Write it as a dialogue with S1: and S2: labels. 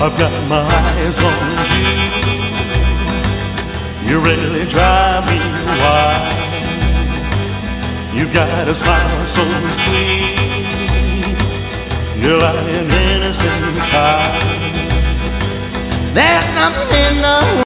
S1: I've got my eyes on you. You really drive me wild. You've got a smile so sweet. You're like an innocent child. There's something in the